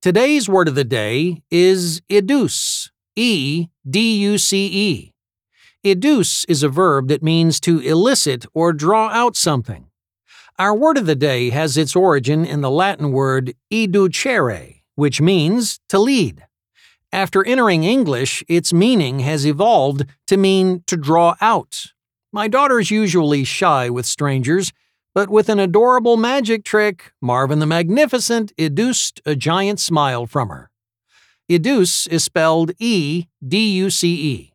Today's word of the day is educe, E-D-U-C-E. Educe is a verb that means to elicit or draw out something. Our word of the day has its origin in the Latin word educere, which means to lead. After entering English, its meaning has evolved to mean to draw out. My daughter's usually shy with strangers, but with an adorable magic trick, Marvin the Magnificent educed a giant smile from her. Educe is spelled E-D-U-C-E.